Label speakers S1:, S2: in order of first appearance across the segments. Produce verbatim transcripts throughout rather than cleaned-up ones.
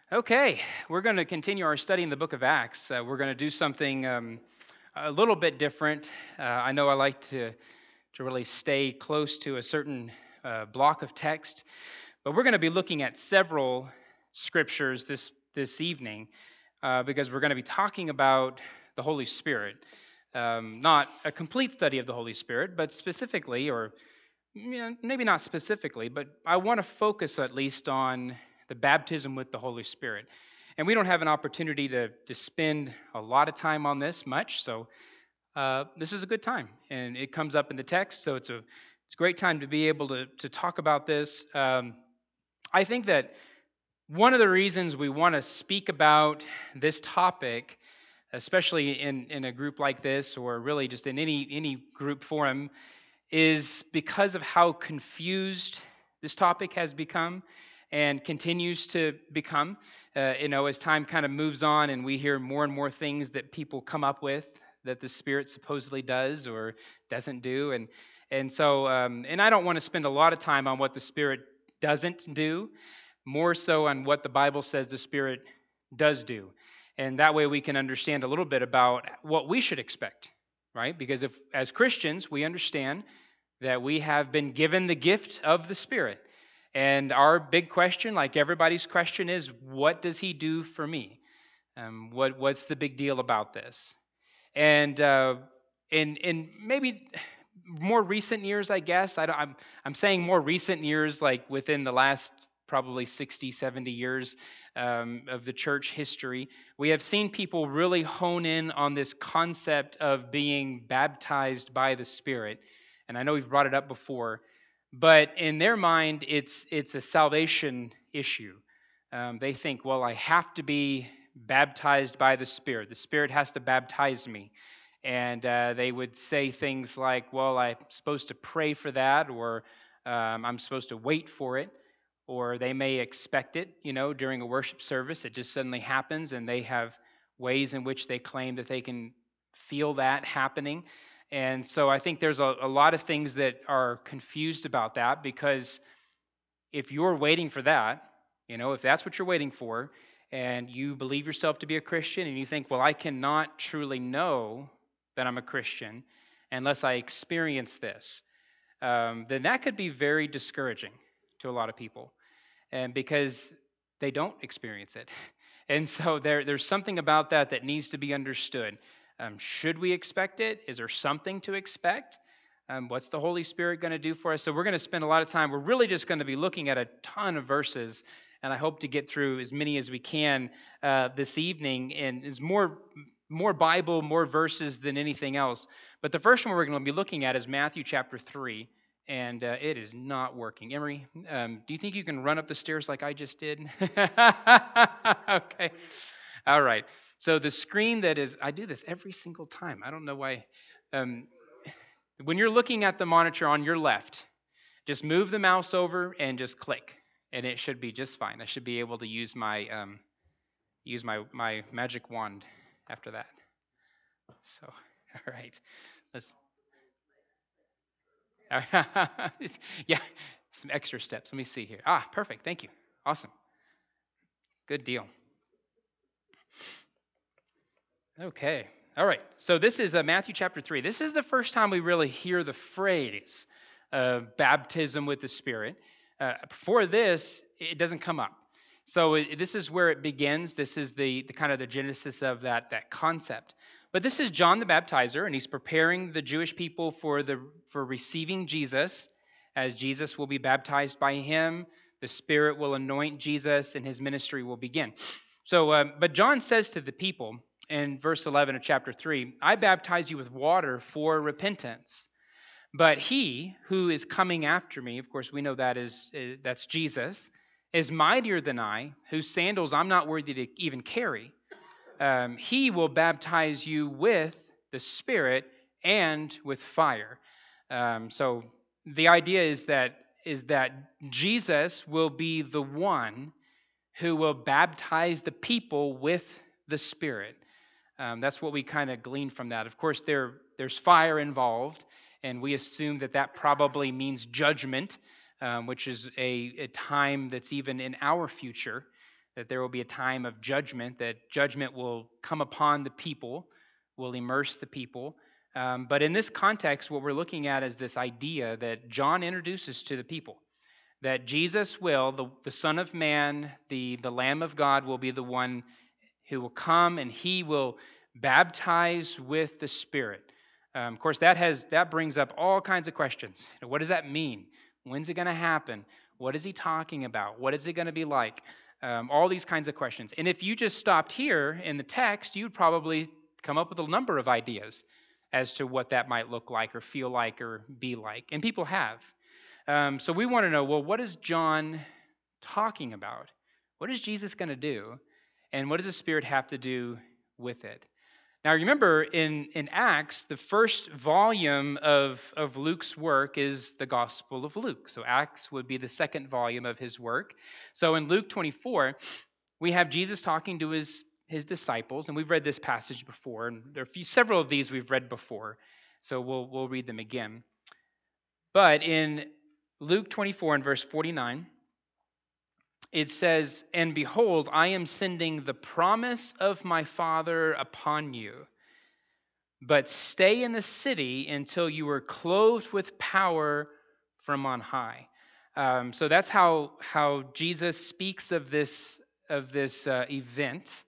S1: Okay, we're going to continue our study in the book of Acts. Uh, we're going to do something um, a little bit different. Uh, I know I like to, to really stay close to a certain uh, block of text, but we're going to be looking at several scriptures this, this evening uh, because we're going to be talking about the Holy Spirit. Um, not a complete study of the Holy Spirit, but specifically, or you know, maybe not specifically, but I want to focus at least on the baptism with the Holy Spirit. And we don't have an opportunity to, to spend a lot of time on this much, so uh, this is a good time. And it comes up in the text, so it's a it's a great time to be able to, to talk about this. Um, I think that one of the reasons we want to speak about this topic, especially in, in a group like this, or really just in any any group forum, is because of how confused this topic has become and continues to become. Uh, you know, as time kind of moves on and we hear more and more things that people come up with that the Spirit supposedly does or doesn't do, and and so um, and I don't want to spend a lot of time on what the Spirit doesn't do, more so on what the Bible says the Spirit does do, and that way we can understand a little bit about what we should expect, right? Because if, as Christians, we understand that we have been given the gift of the Spirit. And our big question, like everybody's question, is what does He do for me? Um, what What's the big deal about this? And uh, in in maybe more recent years, I guess I don't, I'm I'm saying more recent years, like within the last probably sixty, seventy years um, of the church history, we have seen people really hone in on this concept of being baptized by the Spirit. And I know we've brought it up before, but in their mind, it's it's a salvation issue. Um, they think, well, I have to be baptized by the Spirit. The Spirit has to baptize me. And uh, they would say things like, well, I'm supposed to pray for that, or um, I'm supposed to wait for it, or they may expect it, you know, during a worship service. It just suddenly happens, and they have ways in which they claim that they can feel that happening. And so I think there's a, a lot of things that are confused about that, because if you're waiting for that, you know, if that's what you're waiting for, and you believe yourself to be a Christian, and you think, well, I cannot truly know that I'm a Christian unless I experience this, um, then that could be very discouraging to a lot of people, and because they don't experience it. And so there, there's something about that that needs to be understood. Um, should we expect it? Is there something to expect? Um, what's the Holy Spirit going to do for us? So we're going to spend a lot of time. We're really just going to be looking at a ton of verses, and I hope to get through as many as we can uh, this evening. And is more more Bible, more verses than anything else. But the first one we're going to be looking at is Matthew chapter three, and uh, it is not working. Emery, um, do you think you can run up the stairs like I just did? Okay. All right. So the screen that is, I do this every single time. I don't know why. Um, when you're looking at the monitor on your left, just move the mouse over and just click, and it should be just fine. I should be able to use my um, use my my magic wand after that. So, all right, let's. Yeah, some extra steps. Let me see here. Ah, perfect. Thank you. Awesome. Good deal. Okay. All right. So this is uh, Matthew chapter three. This is the first time we really hear the phrase uh, baptism with the Spirit. Uh, before this, it doesn't come up. So it, this is where it begins. This is the, the kind of the genesis of that, that concept. But this is John the Baptizer, and he's preparing the Jewish people for the for receiving Jesus, as Jesus will be baptized by him. The Spirit will anoint Jesus, and his ministry will begin. So, uh, but John says to the people in verse eleven of chapter three, I baptize you with water for repentance. But he who is coming after me, of course, we know that is uh, that's Jesus, is mightier than I, whose sandals I'm not worthy to even carry. Um, he will baptize you with the Spirit and with fire. Um, so the idea is that is that Jesus will be the one who will baptize the people with the Spirit. Um, that's what we kind of glean from that. Of course, there there's fire involved, and we assume that that probably means judgment, um, which is a, a time that's even in our future. that there will be a time of judgment, that judgment will come upon the people, will immerse the people. Um, but in this context, what we're looking at is this idea that John introduces to the people, that Jesus will, the, the Son of Man, the, the Lamb of God, will be the one who will come, and he will baptize with the Spirit. Um, of course, that has that brings up all kinds of questions. You know, what does that mean? When's it going to happen? What is he talking about? What is it going to be like? Um, all these kinds of questions. And if you just stopped here in the text, you'd probably come up with a number of ideas as to what that might look like or feel like or be like. And people have. Um, so we want to know, well, what is John talking about? What is Jesus going to do? And what does the Spirit have to do with it? Now, remember, in, in Acts, the first volume of, of Luke's work is the Gospel of Luke. So Acts would be the second volume of his work. So in Luke twenty-four, we have Jesus talking to his, his disciples, and we've read this passage before, and there are a few, several of these we've read before, so we'll, we'll read them again. But in Luke twenty-four and verse forty-nine, it says, "And behold, I am sending the promise of my Father upon you. But stay in the city until you are clothed with power from on high." Um, so that's how how Jesus speaks of this of this uh, event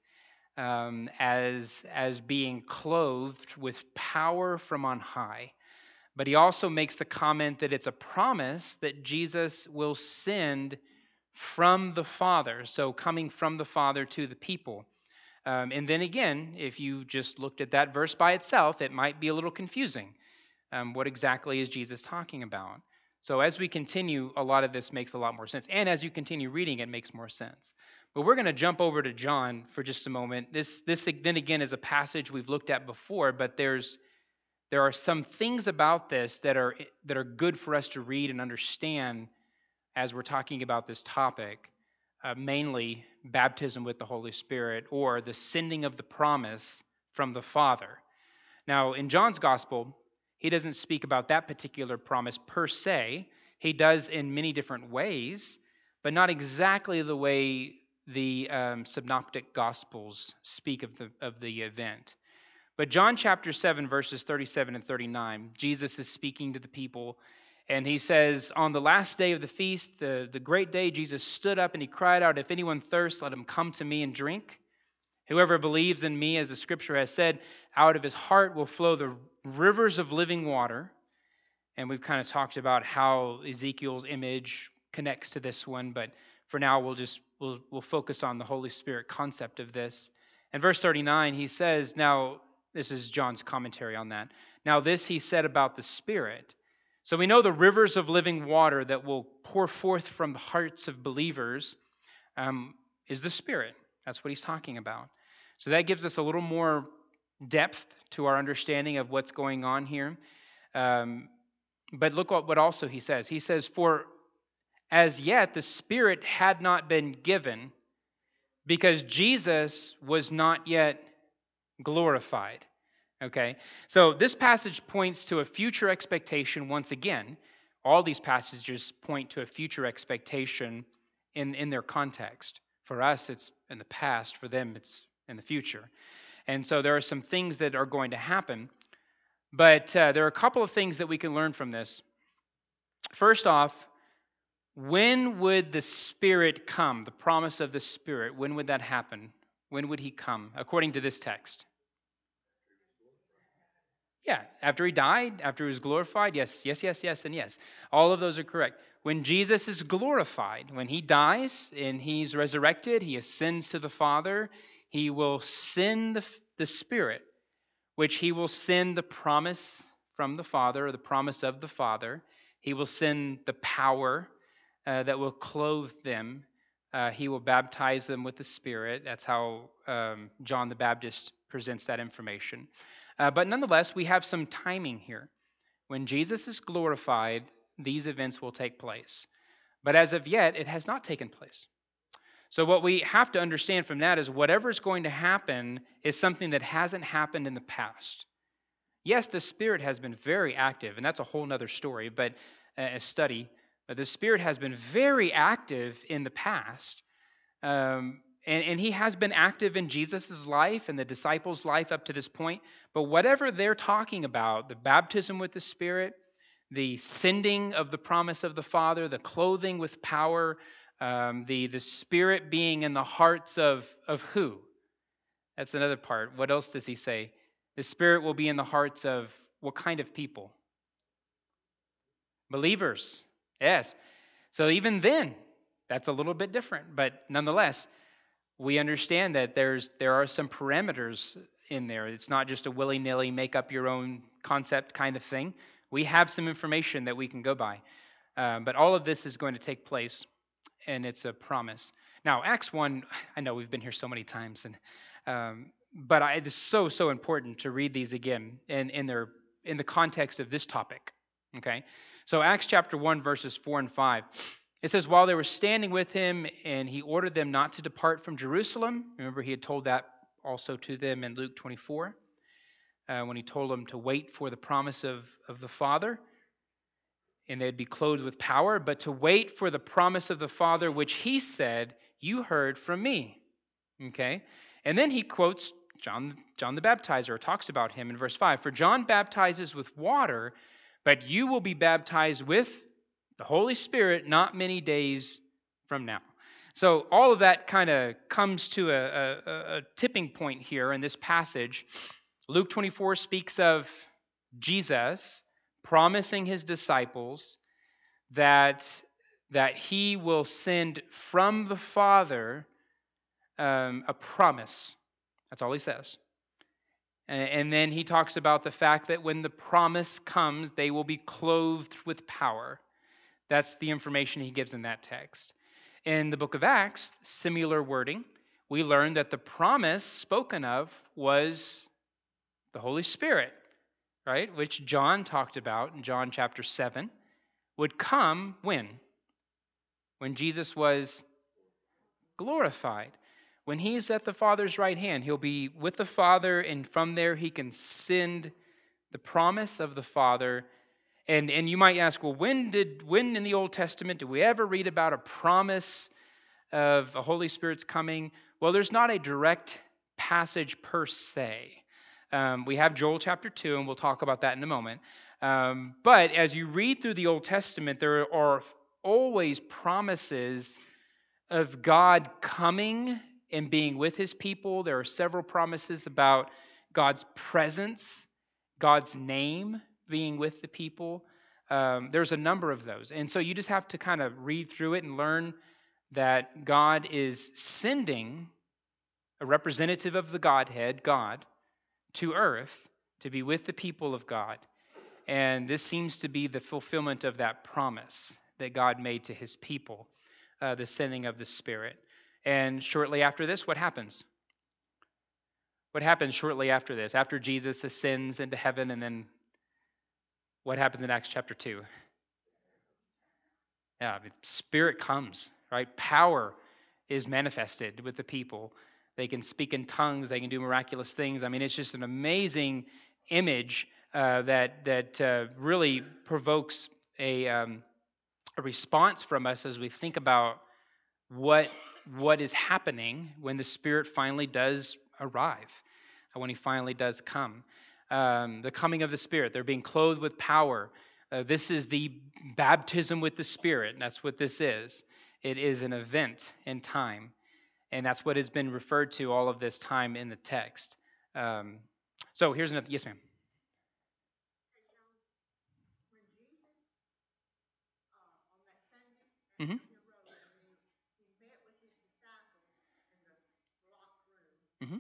S1: um, as as being clothed with power from on high. But he also makes the comment that it's a promise that Jesus will send from the Father, so coming from the Father to the people. Um, and then again, if you just looked at that verse by itself, it might be a little confusing. Um, what exactly is Jesus talking about? So as we continue, a lot of this makes a lot more sense. And as you continue reading, it makes more sense. But we're going to jump over to John for just a moment. This, this then again is a passage we've looked at before, but there's there are some things about this that are that are good for us to read and understand as we're talking about this topic, uh, mainly baptism with the Holy Spirit or the sending of the promise from the Father. Now, in John's gospel, he doesn't speak about that particular promise per se. He does in many different ways, but not exactly the way the um, synoptic gospels speak of the of the event. But John chapter seven, verses thirty-seven and thirty-nine, Jesus is speaking to the people, and he says, "On the last day of the feast, the, the great day, Jesus stood up and he cried out, 'If anyone thirsts, let him come to me and drink. Whoever believes in me, as the scripture has said, out of his heart will flow the rivers of living water.'" And we've kind of talked about how Ezekiel's image connects to this one, but for now we'll just we'll we'll focus on the Holy Spirit concept of this. And verse thirty-nine, he says, now this is John's commentary on that. "Now this he said about the Spirit." So we know the rivers of living water that will pour forth from the hearts of believers um, is the Spirit. That's what he's talking about. So that gives us a little more depth to our understanding of what's going on here. Um, but look what, what also he says. He says, "For as yet the Spirit had not been given, because Jesus was not yet glorified." Okay, so this passage points to a future expectation once again. All these passages point to a future expectation in, in their context. For us, it's in the past. For them, it's in the future. And so there are some things that are going to happen. But uh, there are a couple of things that we can learn from this. First off, when would the Spirit come? The promise of the Spirit, when would that happen? When would he come, according to this text? Yeah, after he died, after he was glorified, yes, yes, yes, yes, and yes. All of those are correct. When Jesus is glorified, when he dies and he's resurrected, he ascends to the Father, he will send the, the Spirit, which he will send the promise from the Father, or the promise of the Father. He will send the power uh, that will clothe them. Uh, he will baptize them with the Spirit. That's how um, John the Baptist presents that information. Uh, but nonetheless, we have some timing here. When Jesus is glorified, these events will take place. But as of yet, it has not taken place. So what we have to understand from that is whatever is going to happen is something that hasn't happened in the past. Yes, the Spirit has been very active, and that's a whole other story, but uh, a study. But the Spirit has been very active in the past. Um, And, and he has been active in Jesus' life and the disciples' life up to this point. But whatever they're talking about, the baptism with the Spirit, the sending of the promise of the Father, the clothing with power, um, the, the Spirit being in the hearts of, of who? That's another part. What else does he say? The Spirit will be in the hearts of what kind of people? Believers. Yes. So even then, that's a little bit different. But nonetheless, we understand that there's there are some parameters in there. It's not just a willy-nilly make up your own concept kind of thing. We have some information that we can go by. Um, but all of this is going to take place, and it's a promise. Now, Acts one, I know we've been here so many times, and um, but I, it's so, so important to read these again in, in, their, in the context of this topic. Okay? So Acts chapter one, verses four and five. It says, while they were standing with him, and he ordered them not to depart from Jerusalem. Remember, he had told that also to them in Luke twenty-four, uh, when he told them to wait for the promise of, of the Father, and they'd be clothed with power, but to wait for the promise of the Father, which he said, you heard from me. Okay? And then he quotes John, John the Baptizer, or talks about him in verse five. For John baptizes with water, but you will be baptized with the Holy Spirit not many days from now. So all of that kind of comes to a, a, a tipping point here in this passage. Luke twenty-four speaks of Jesus promising his disciples that, that he will send from the Father um, a promise. That's all he says. And, and then he talks about the fact that when the promise comes, they will be clothed with power. That's the information he gives in that text. In the book of Acts, similar wording, we learn that the promise spoken of was the Holy Spirit, right? Which John talked about in John chapter seven, would come when? When Jesus was glorified. When he's at the Father's right hand, he'll be with the Father, and from there he can send the promise of the Father. And and you might ask, well, when did when in the Old Testament did we ever read about a promise of a Holy Spirit's coming? Well, there's not a direct passage per se. Um, we have Joel chapter two, and we'll talk about that in a moment. Um, but as you read through the Old Testament, there are always promises of God coming and being with his people. There are several promises about God's presence, God's name being with the people. Um, there's a number of those. And so you just have to kind of read through it and learn that God is sending a representative of the Godhead, God, to earth to be with the people of God. And this seems to be the fulfillment of that promise that God made to his people, uh, the sending of the Spirit. And shortly after this, what happens? What happens shortly after this? After Jesus ascends into heaven, and then what happens in Acts chapter two? Yeah, the Spirit comes, right? Power is manifested with the people. They can speak in tongues. They can do miraculous things. I mean, it's just an amazing image uh, that that uh, really provokes a um, a response from us as we think about what what is happening when the Spirit finally does arrive, when he finally does come. Um, the coming of the Spirit. They're being clothed with power. Uh, this is the baptism with the Spirit. That's what this is. It is an event in time. And that's what has been referred to all of this time in the text. Um, so here's another. Yes, ma'am. Mm-hmm. Mm-hmm.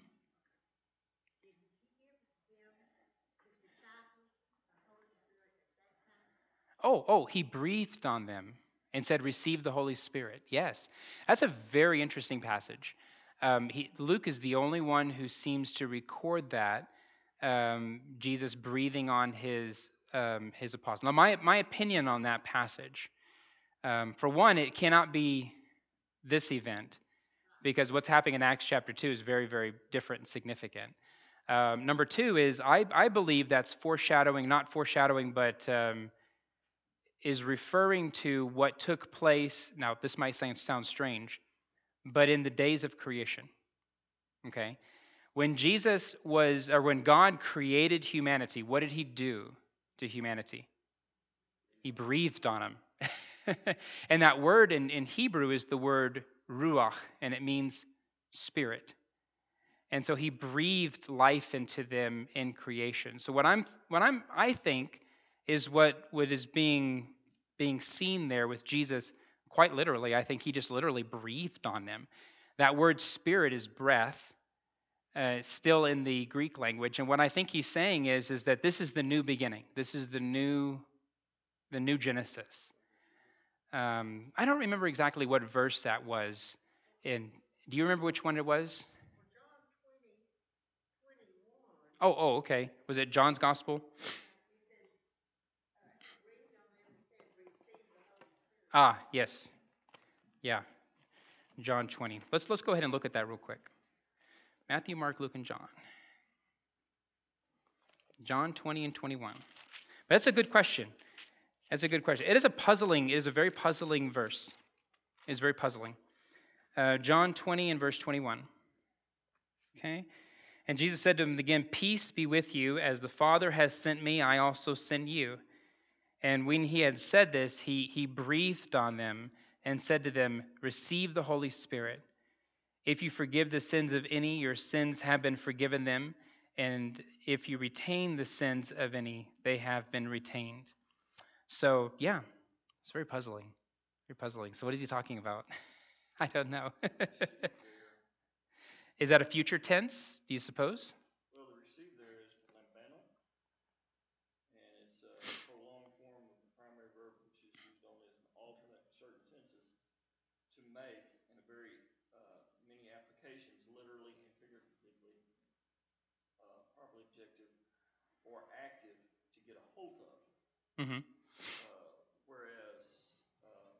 S1: Oh, oh, he breathed on them and said, receive the Holy Spirit. Yes, that's a very interesting passage. Um, he, Luke is the only one who seems to record that, um, Jesus breathing on his um, his apostles. Now, my, my opinion on that passage, um, for one, it cannot be this event, because what's happening in Acts chapter two is very, very different and significant. Um, number two is, I, I believe that's foreshadowing, not foreshadowing, but... Um, is referring to what took place. Now, this might sound, sound strange, but in the days of creation. Okay? When Jesus was, or when God created humanity, what did he do to humanity? He breathed on them. And that word in, in Hebrew is the word ruach, and it means spirit. And so he breathed life into them in creation. So what I'm what I'm I think is what what is being being seen there with Jesus, quite literally. I think he just literally breathed on them. That word spirit is breath, uh, still in the Greek language. And what I think he's saying is, is that this is the new beginning. This is the new the new Genesis. Um, I don't remember exactly what verse that was in. Do you remember which one it was? Oh, oh, okay. Was it John's Gospel? Ah, yes. Yeah. John twenty. Let's let's go ahead and look at that real quick. Matthew, Mark, Luke, and John. John twenty and twenty-one. That's a good question. That's a good question. It is a puzzling, it is a very puzzling verse. It is very puzzling. Uh, John twenty and verse twenty-one. Okay? And Jesus said to him again, "Peace be with you. As the Father has sent me, I also send you." And when he had said this, he, he breathed on them and said to them, "Receive the Holy Spirit. If you forgive the sins of any, your sins have been forgiven them. And if you retain the sins of any, they have been retained." So, yeah, it's very puzzling. Very puzzling. So what is he talking about? I don't know. Is that a future tense, do you suppose?
S2: Well, the receive there is lambano, and it's a prolonged form of the primary verb, which is used only as an alternate in certain tenses to make, in a very uh, many applications, literally and figuratively, uh, properly objective or active to get a hold of.
S1: Mm-hmm.
S2: Uh, whereas uh,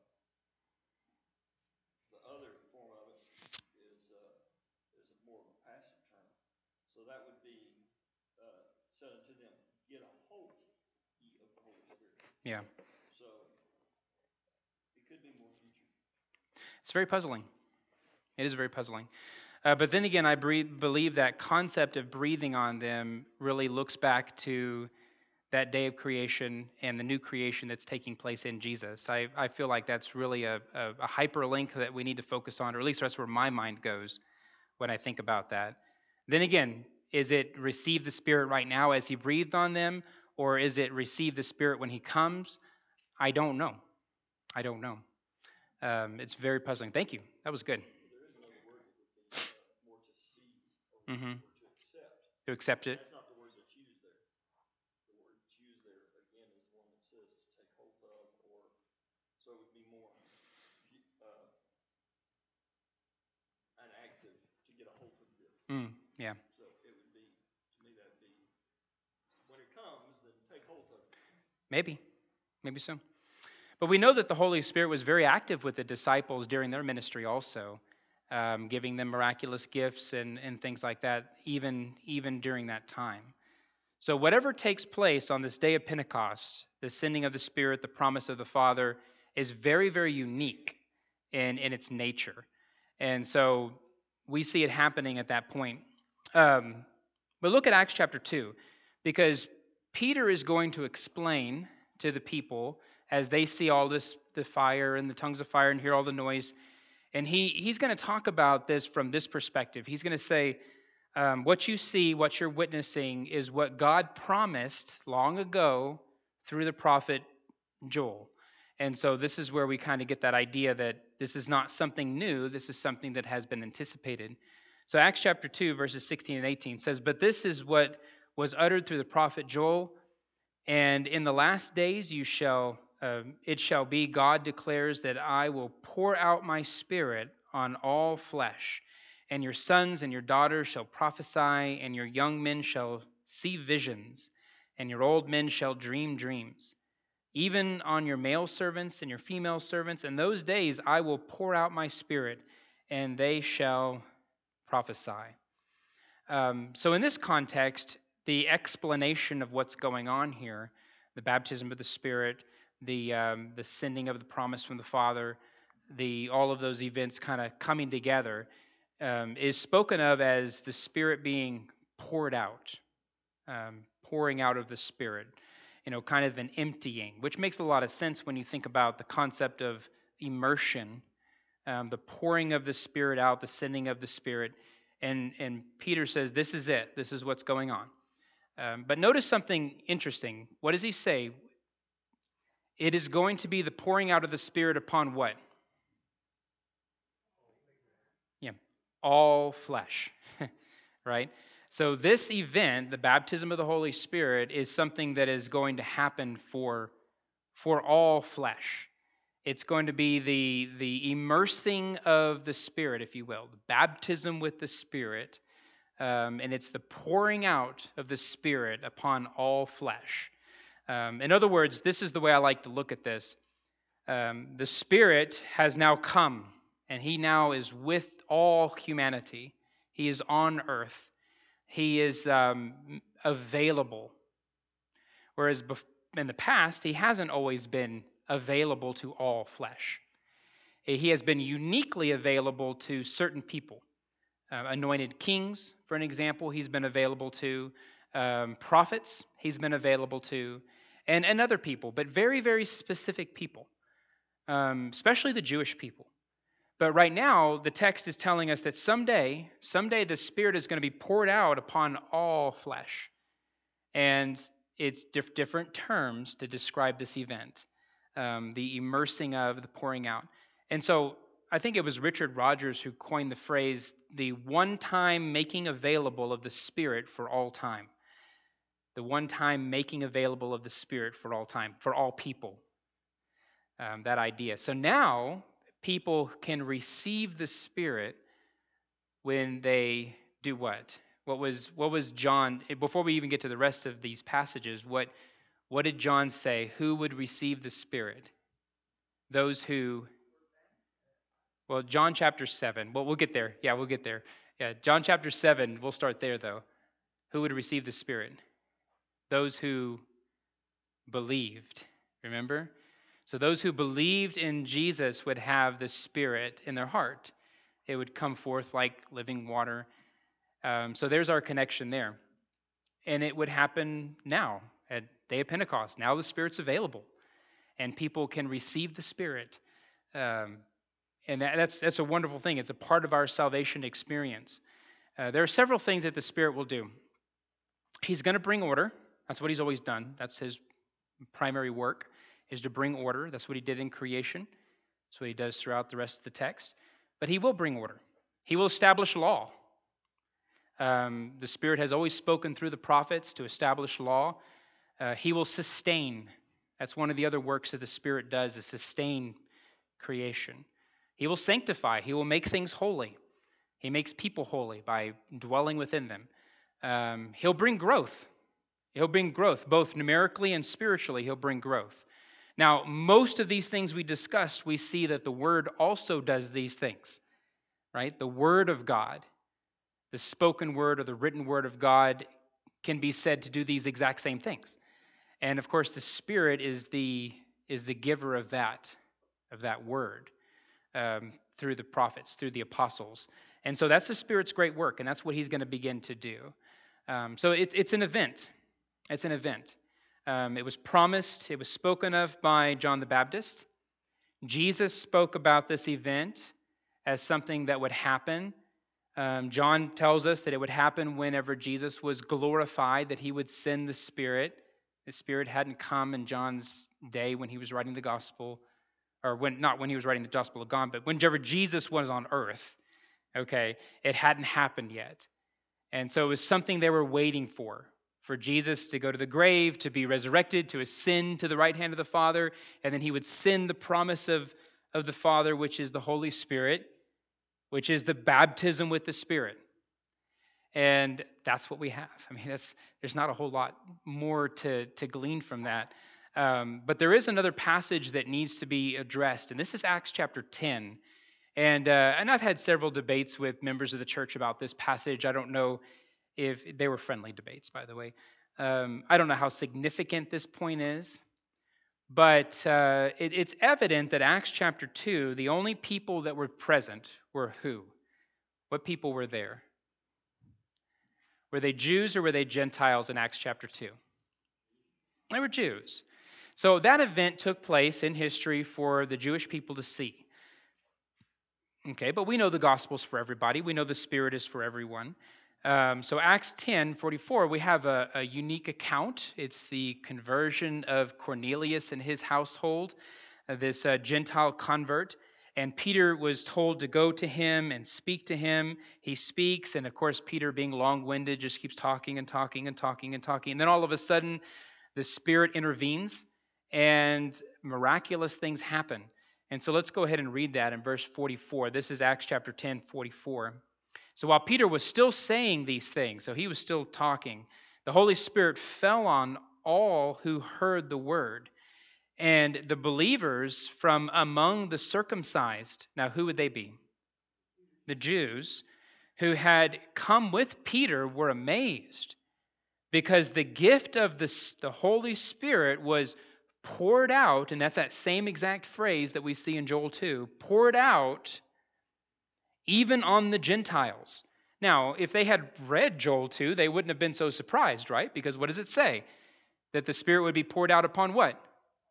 S2: the other form of it is uh, is a more of a passive term. So that would be uh, said unto them, "Get a hold ye of the Holy Spirit."
S1: Yeah.
S2: So it could be more future.
S1: It's very puzzling. It is very puzzling. Uh, but then again, I breathe, believe that concept of breathing on them really looks back to that day of creation and the new creation that's taking place in Jesus. I, I feel like that's really a, a, a hyperlink that we need to focus on, or at least that's where my mind goes when I think about that. Then again, is it receive the Spirit right now as he breathed on them, or is it receive the Spirit when he comes? I don't know. I don't know. Um, it's very puzzling. Thank you. That was good.
S2: Well, there is another word that would be uh, more to seize or,
S1: Mm-hmm.
S2: or to accept.
S1: To accept it.
S2: That's not the word that's used there. The word that's used there, again, is the one that says to take hold of, or so it would be more uh, an active to get a hold of this.
S1: Mm, yeah.
S2: So it would be, to me, that would be, when it comes, then take hold of it.
S1: Maybe. Maybe so. But we know that the Holy Spirit was very active with the disciples during their ministry also, um, giving them miraculous gifts and, and things like that, even, even during that time. So whatever takes place on this day of Pentecost, the sending of the Spirit, the promise of the Father, is very, very unique in, in its nature. And so we see it happening at that point. Um, but look at Acts chapter two, because Peter is going to explain to the people as they see all this, the fire and the tongues of fire and hear all the noise. And he, he's going to talk about this from this perspective. He's going to say, um, what you see, what you're witnessing is what God promised long ago through the prophet Joel. And so this is where we kind of get that idea that this is not something new. This is something that has been anticipated. So Acts chapter two, verses sixteen and eighteen says, "But this is what was uttered through the prophet Joel. And in the last days you shall, uh, it shall be, God declares, that I will pour out my Spirit on all flesh. And your sons and your daughters shall prophesy, and your young men shall see visions, and your old men shall dream dreams. Even on your male servants and your female servants, in those days I will pour out my Spirit, and they shall prophesy." Um, so in this context, the explanation of what's going on here, the baptism of the Spirit, the um, the sending of the promise from the Father, the all of those events kind of coming together, um, is spoken of as the Spirit being poured out, um, pouring out of the Spirit, you know, kind of an emptying, which makes a lot of sense when you think about the concept of immersion, um, the pouring of the Spirit out, the sending of the Spirit. And, and Peter says, this is it. This is what's going on. Um, but notice something interesting. What does he say? It is going to be the pouring out of the Spirit upon what? Yeah, all flesh, right? So this event, the baptism of the Holy Spirit, is something that is going to happen for, for all flesh. It's going to be the, the immersing of the Spirit, if you will, the baptism with the Spirit, um, and it's the pouring out of the Spirit upon all flesh. Um, in other words, this is the way I like to look at this. Um, the Spirit has now come, and he now is with all humanity. He is on earth. He is um, available. Whereas in the past, he hasn't always been available to all flesh. He has been uniquely available to certain people. Uh, anointed kings, for an example, he's been available to. Um, prophets, he's been available to. And, and other people, but very, very specific people, um, especially the Jewish people. But right now, the text is telling us that someday, someday the Spirit is going to be poured out upon all flesh. And it's diff- different terms to describe this event, um, the immersing of, the pouring out. And so I think it was Richard Rogers who coined the phrase, the one-time making available of the Spirit for all time. The one-time making available of the Spirit for all time, for all people, um, that idea. So now people can receive the Spirit when they do what? What was what was John, before we even get to the rest of these passages, what, what did John say? Who would receive the Spirit? Those who, well, John chapter seven. Well, we'll get there. Yeah, we'll get there. Yeah, John chapter seven, we'll start there though. Who would receive the Spirit? Those who believed, remember? So those who believed in Jesus would have the Spirit in their heart. It would come forth like living water. Um, so there's our connection there. And it would happen now at Day of Pentecost. Now the Spirit's available, and people can receive the Spirit. Um, and that, that's, that's a wonderful thing. It's a part of our salvation experience. Uh, there are several things that the Spirit will do. He's going to bring order. That's what he's always done. That's his primary work, is to bring order. That's what he did in creation. That's what he does throughout the rest of the text. But he will bring order. He will establish law. Um, the Spirit has always spoken through the prophets to establish law. Uh, he will sustain. That's one of the other works that the Spirit does, is sustain creation. He will sanctify. He will make things holy. He makes people holy by dwelling within them. Um, he'll bring growth. He'll bring growth, both numerically and spiritually. He'll bring growth. Now, most of these things we discussed, we see that the Word also does these things, right? The Word of God, the spoken Word or the written Word of God, can be said to do these exact same things. And of course, the Spirit is the is the giver of that, of that Word, um, through the prophets, through the apostles. And so that's the Spirit's great work, and that's what he's going to begin to do. Um, so it, it's an event. It's an event. Um, it was promised, it was spoken of by John the Baptist. Jesus spoke about this event as something that would happen. Um, John tells us that it would happen whenever Jesus was glorified, that he would send the Spirit. The Spirit hadn't come in John's day when he was writing the gospel, or when not when he was writing the Gospel of John, but whenever Jesus was on earth, okay, it hadn't happened yet. And so it was something they were waiting for. For Jesus to go to the grave, to be resurrected, to ascend to the right hand of the Father, and then he would send the promise of, of the Father, which is the Holy Spirit, which is the baptism with the Spirit. And that's what we have. I mean, that's there's not a whole lot more to, to glean from that. Um, but there is another passage that needs to be addressed, and this is Acts chapter ten. And, uh, and I've had several debates with members of the church about this passage. I don't know if they were friendly debates, by the way. Um, I don't know how significant this point is, But uh, it, it's evident that Acts chapter two, the only people that were present were who? What people were there? Were they Jews or were they Gentiles in Acts chapter two? They were Jews. So that event took place in history for the Jewish people to see. Okay, but we know the gospel's for everybody. We know the Spirit is for everyone. Um, so Acts ten forty-four, we have a, a unique account. It's the conversion of Cornelius and his household, uh, this uh, Gentile convert. And Peter was told to go to him and speak to him. He speaks, and of course, Peter, being long-winded, just keeps talking and talking and talking and talking. And then all of a sudden, the Spirit intervenes, and miraculous things happen. And so let's go ahead and read that in verse forty-four. This is Acts chapter ten, forty-four. So while Peter was still saying these things, so he was still talking, the Holy Spirit fell on all who heard the word. And the believers from among the circumcised, now who would they be? The Jews, who had come with Peter, were amazed because the gift of the, the Holy Spirit was poured out, and that's that same exact phrase that we see in Joel two, poured out even on the Gentiles. Now, if they had read Joel two, they wouldn't have been so surprised, right? Because what does it say? That the Spirit would be poured out upon what?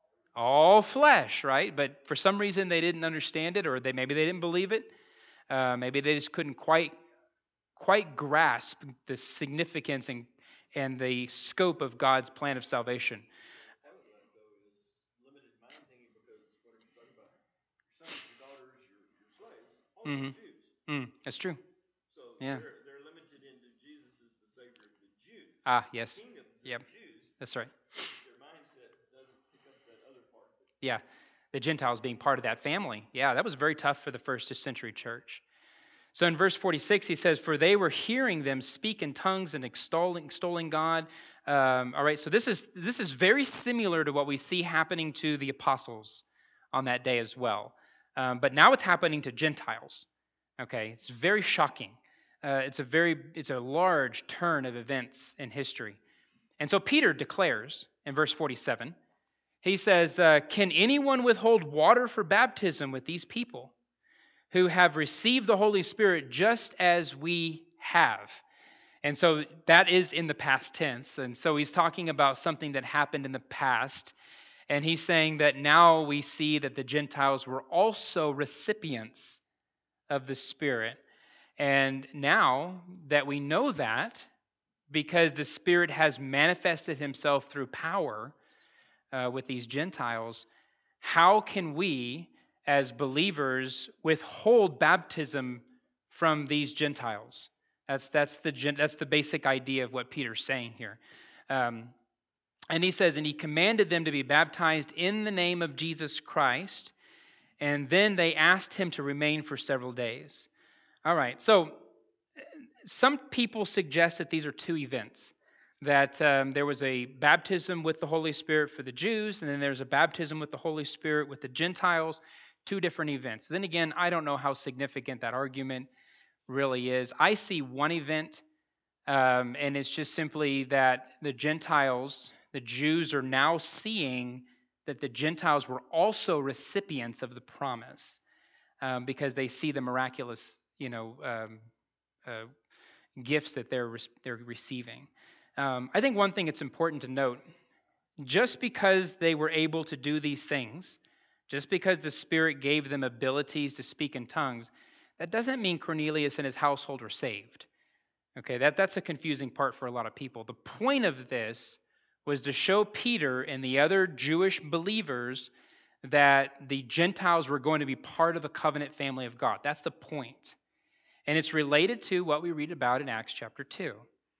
S1: All flesh, right? But for some reason they didn't understand it, or they maybe they didn't believe it. Uh, maybe they just couldn't quite quite grasp the significance and, and the scope of God's plan of salvation.
S2: Part of that, though, is limited mind thinking because whenever you talk about your sons, your daughters, your, your slaves, all
S1: Mm-hmm.
S2: are Jews.
S1: Mm, that's true.
S2: So
S1: Yeah.
S2: they're, they're limited into Jesus as the Savior of the Jews.
S1: Ah, yes.
S2: The King of the
S1: Yep.
S2: Jews.
S1: That's right.
S2: Their mindset doesn't pick up that other part.
S1: Yeah. The Gentiles being part of that family. Yeah, that was very tough for the first century church. So in verse forty-six, he says, "For they were hearing them speak in tongues and extolling, extolling God." Um, all right, so this is this is very similar to what we see happening to the apostles on that day as well. Um, but now it's happening to Gentiles. Okay, it's very shocking. Uh, it's a very it's a large turn of events in history. And so Peter declares in verse forty-seven, he says, uh, "Can anyone withhold water for baptism with these people, who have received the Holy Spirit just as we have?" And so that is in the past tense. And so he's talking about something that happened in the past. And he's saying that now we see that the Gentiles were also recipients of the Spirit. And now that we know that, because the Spirit has manifested himself through power uh, with these Gentiles, how can we, as believers, withhold baptism from these Gentiles? That's that's the that's the basic idea of what Peter's saying here. Um, and he says, "And he commanded them to be baptized in the name of Jesus Christ." And then they asked him to remain for several days. All right, so some people suggest that these are two events. That um, there was a baptism with the Holy Spirit for the Jews, and then there's a baptism with the Holy Spirit with the Gentiles, two different events. Then again, I don't know how significant that argument really is. I see one event, um, and it's just simply that the Gentiles, the Jews, are now seeing that the Gentiles were also recipients of the promise um, because they see the miraculous, you know, um, uh, gifts that they're they're receiving. Um, I think one thing it's important to note, just because they were able to do these things, just because the Spirit gave them abilities to speak in tongues, that doesn't mean Cornelius and his household are saved. Okay, that, that's a confusing part for a lot of people. The point of this was to show Peter and the other Jewish believers that the Gentiles were going to be part of the covenant family of God. That's the point. And it's related to what we read about in Acts chapter two.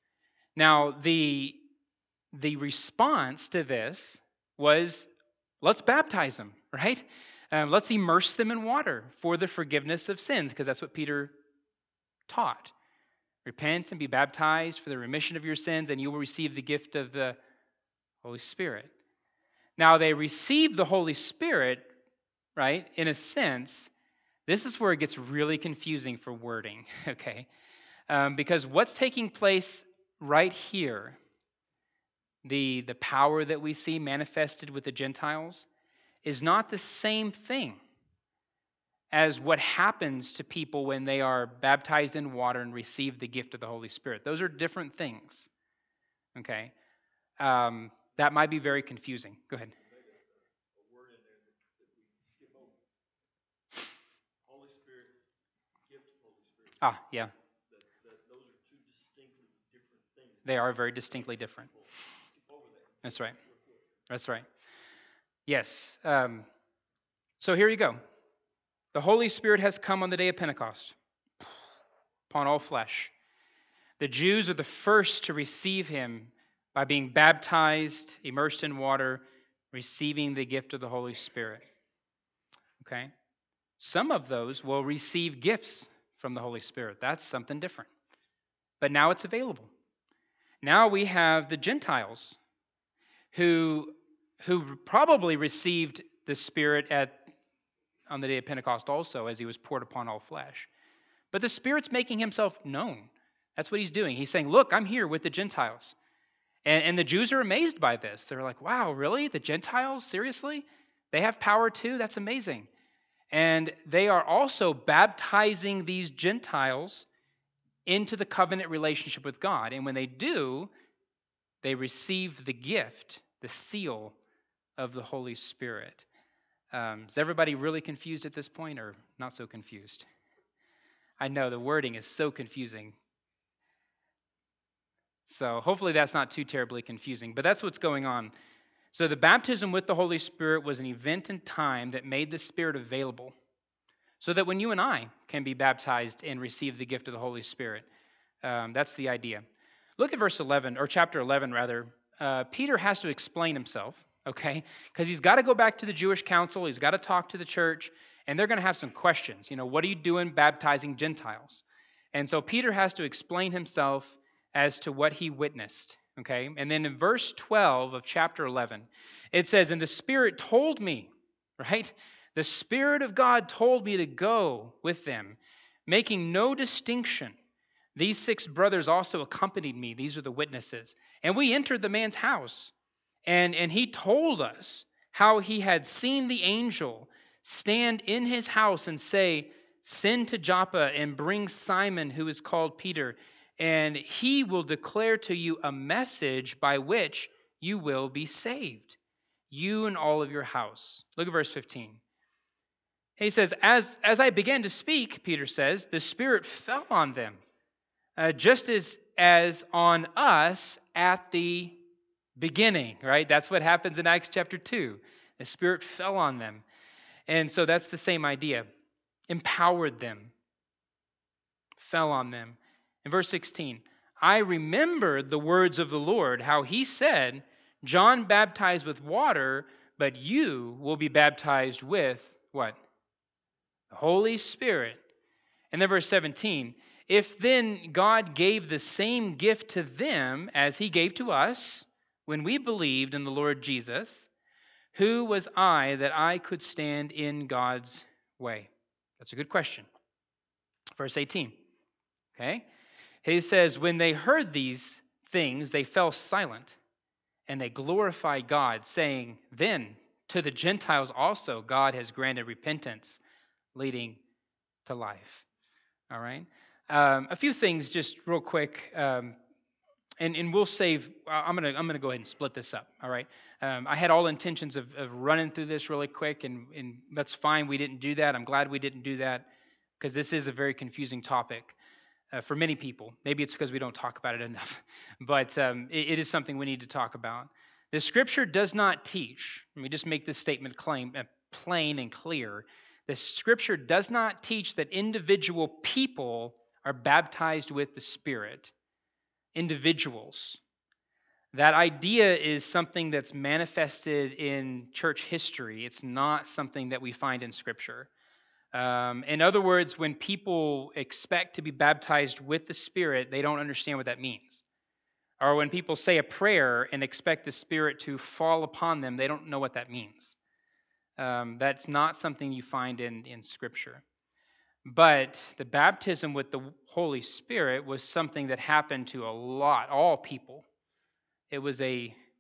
S1: Now, the, the response to this was, let's baptize them, right? Um, let's immerse them in water for the forgiveness of sins, because that's what Peter taught. Repent and be baptized for the remission of your sins, and you will receive the gift of the Holy Spirit. Now, they received the Holy Spirit, right, in a sense. This is where it gets really confusing for wording, okay? Um, because what's taking place right here, the, the power that we see manifested with the Gentiles, is not the same thing as what happens to people when they are baptized in water and receive the gift of the Holy Spirit. Those are different things. Okay? Um, that might be very confusing. Go ahead.
S2: A word in there that, that we skip over. Holy Spirit, gift of Holy Spirit.
S1: Ah, yeah.
S2: That, that those are two distinctly different things.
S1: They are very distinctly different.
S2: Skip over that.
S1: That's right. That's right. Yes. Um, so here you go. The Holy Spirit has come on the day of Pentecost upon all flesh. The Jews are the first to receive him by being baptized, immersed in water, receiving the gift of the Holy Spirit. Okay? Some of those will receive gifts from the Holy Spirit. That's something different. But now it's available. Now we have the Gentiles who, who probably received the Spirit at on the day of Pentecost also, as he was poured upon all flesh. But the Spirit's making himself known. That's what he's doing. He's saying, look, I'm here with the Gentiles. And, and the Jews are amazed by this. They're like, wow, really? The Gentiles? Seriously? They have power too? That's amazing. And they are also baptizing these Gentiles into the covenant relationship with God. And when they do, they receive the gift, the seal of the Holy Spirit. Um, is everybody really confused at this point, or not so confused? I know the wording is so confusing. So hopefully that's not too terribly confusing, but that's what's going on. So the baptism with the Holy Spirit was an event in time that made the Spirit available so that when you and I can be baptized and receive the gift of the Holy Spirit, um, that's the idea. Look at verse eleven, or chapter eleven rather. Uh, Peter has to explain himself. Okay, because he's got to go back to the Jewish council. He's got to talk to the church, and they're going to have some questions. You know, what are you doing baptizing Gentiles? And so Peter has to explain himself as to what he witnessed. Okay, and then in verse twelve of chapter eleven, it says, "And the Spirit told me," right? The Spirit of God told me to go with them, making no distinction. These six brothers also accompanied me. These are the witnesses. And we entered the man's house. And, and he told us how he had seen the angel stand in his house and say, "Send to Joppa and bring Simon, who is called Peter, and he will declare to you a message by which you will be saved, you and all of your house." Look at verse fifteen. He says, as, as I began to speak, Peter says, the Spirit fell on them, uh, just as, as on us at the beginning, right? That's what happens in Acts chapter two. The Spirit fell on them. And so that's the same idea. Empowered them. Fell on them. In verse sixteen, I remembered the words of the Lord, how he said, John baptized with water, but you will be baptized with what? The Holy Spirit. And then verse seventeen, if then God gave the same gift to them as he gave to us, when we believed in the Lord Jesus, who was I that I could stand in God's way? That's a good question. Verse eighteen. Okay? He says, when they heard these things, they fell silent, and they glorified God, saying, then to the Gentiles also God has granted repentance, leading to life. All right? Um, a few things just real quick. Um, And, and we'll save, I'm going to I'm gonna go ahead and split this up, all right? Um, I had all intentions of, of running through this really quick, and, and that's fine. We didn't do that. I'm glad we didn't do that, because this is a very confusing topic uh, for many people. Maybe it's because we don't talk about it enough, but um, it, it is something we need to talk about. The Scripture does not teach, let me just make this statement claim, uh, plain and clear. The Scripture does not teach that individual people are baptized with the Spirit. Individuals. That idea is something that's manifested in church history. It's not something that we find in Scripture. Um, in other words, when people expect to be baptized with the Spirit, they don't understand what that means. Or when people say a prayer and expect the Spirit to fall upon them, they don't know what that means. Um, that's not something you find in, in Scripture. But the baptism with the Holy Spirit was something that happened to a lot, all people. It was a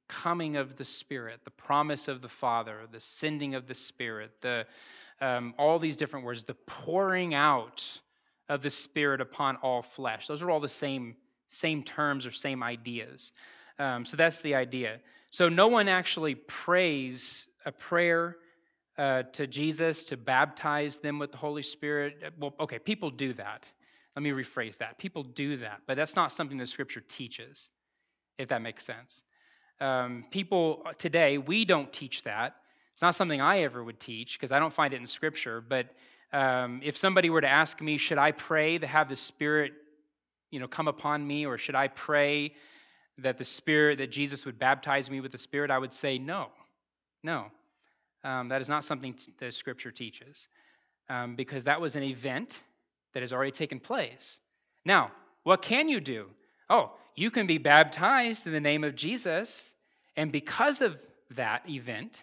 S1: coming of the Spirit, the promise of the Father, the sending of the Spirit, the um, all these different words, the pouring out of the Spirit upon all flesh. Those are all the same same terms or same ideas. Um, so that's the idea. So no one actually prays a prayer uh, to Jesus to baptize them with the Holy Spirit. Well, okay, people do that. Let me rephrase that. People do that, but that's not something the Scripture teaches, if that makes sense. Um, people today, we don't teach that. It's not something I ever would teach because I don't find it in Scripture. But um, if somebody were to ask me, should I pray to have the Spirit, you know, come upon me, or should I pray that the Spirit, that Jesus would baptize me with the Spirit, I would say no, no. Um, that is not something t- the Scripture teaches, um, because that was an event that has already taken place. Now, what can you do? Oh, you can be baptized in the name of Jesus, and because of that event,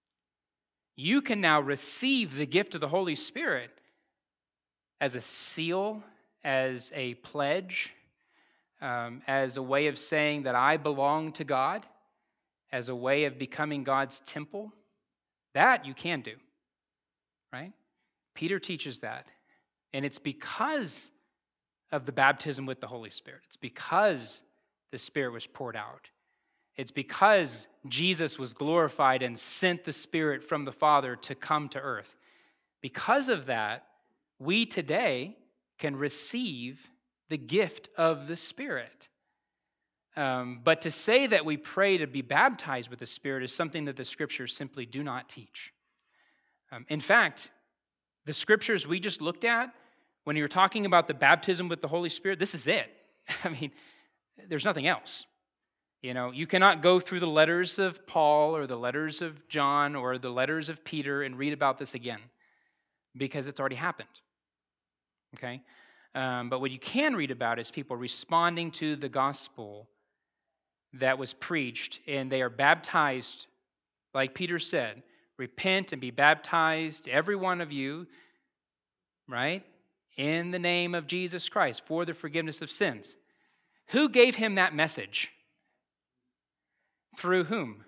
S1: you can now receive the gift of the Holy Spirit as a seal, as a pledge, um, as a way of saying that I belong to God, as a way of becoming God's temple. That you can do, right? Peter teaches that. And it's because of the baptism with the Holy Spirit. It's because the Spirit was poured out. It's because Jesus was glorified and sent the Spirit from the Father to come to earth. Because of that, we today can receive the gift of the Spirit. Um, but to say that we pray to be baptized with the Spirit is something that the Scriptures simply do not teach. Um, in fact, the Scriptures we just looked at, when you're talking about the baptism with the Holy Spirit, this is it. I mean, there's nothing else. You know, you cannot go through the letters of Paul or the letters of John or the letters of Peter and read about this again, because it's already happened. Okay? Um, but what you can read about is people responding to the gospel that was preached, and they are baptized, like Peter said, repent and be baptized, every one of you, right, in the name of Jesus Christ for the forgiveness of sins. Who gave him that message? Through whom?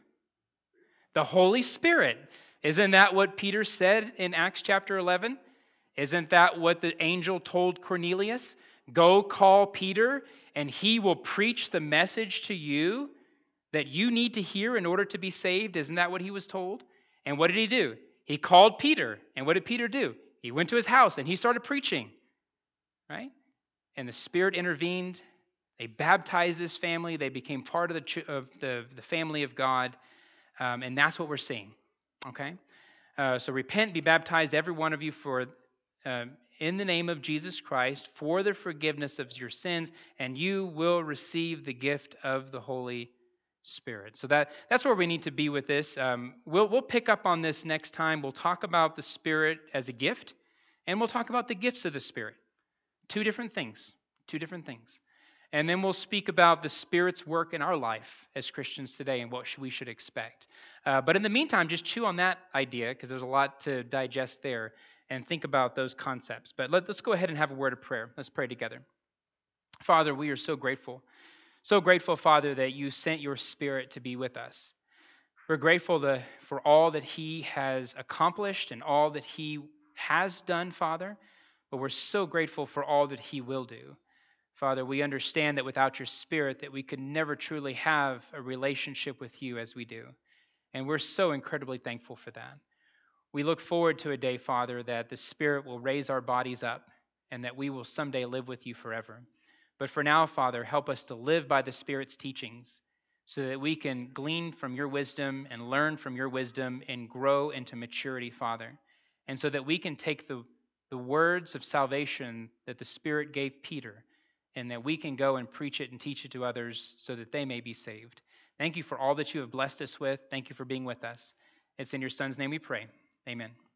S1: The Holy Spirit. Isn't that what Peter said in Acts chapter eleven? Isn't that what the angel told Cornelius? Go call Peter, and he will preach the message to you that you need to hear in order to be saved. Isn't that what he was told? And what did he do? He called Peter. And what did Peter do? He went to his house and he started preaching. Right? And the Spirit intervened. They baptized this family. They became part of the ch- of the, the family of God. Um, and that's what we're seeing. Okay? Uh, so repent, be baptized, every one of you, for uh, in the name of Jesus Christ, for the forgiveness of your sins, and you will receive the gift of the Holy Spirit. So that that's where we need to be with this. Um, we'll we'll pick up on this next time. We'll talk about the Spirit as a gift, and we'll talk about the gifts of the Spirit. Two different things. Two different things. And then we'll speak about the Spirit's work in our life as Christians today and what we should expect. Uh, but in the meantime, just chew on that idea, because there's a lot to digest there, and think about those concepts. But let, let's go ahead and have a word of prayer. Let's pray together. Father, we are so grateful. So grateful, Father, that you sent your Spirit to be with us. We're grateful to, for all that he has accomplished and all that he has done, Father. But we're so grateful for all that he will do. Father, we understand that without your Spirit that we could never truly have a relationship with you as we do. And we're so incredibly thankful for that. We look forward to a day, Father, that the Spirit will raise our bodies up and that we will someday live with you forever. But for now, Father, help us to live by the Spirit's teachings so that we can glean from your wisdom and learn from your wisdom and grow into maturity, Father. And so that we can take the, the words of salvation that the Spirit gave Peter, and that we can go and preach it and teach it to others so that they may be saved. Thank you for all that you have blessed us with. Thank you for being with us. It's in your Son's name we pray. Amen.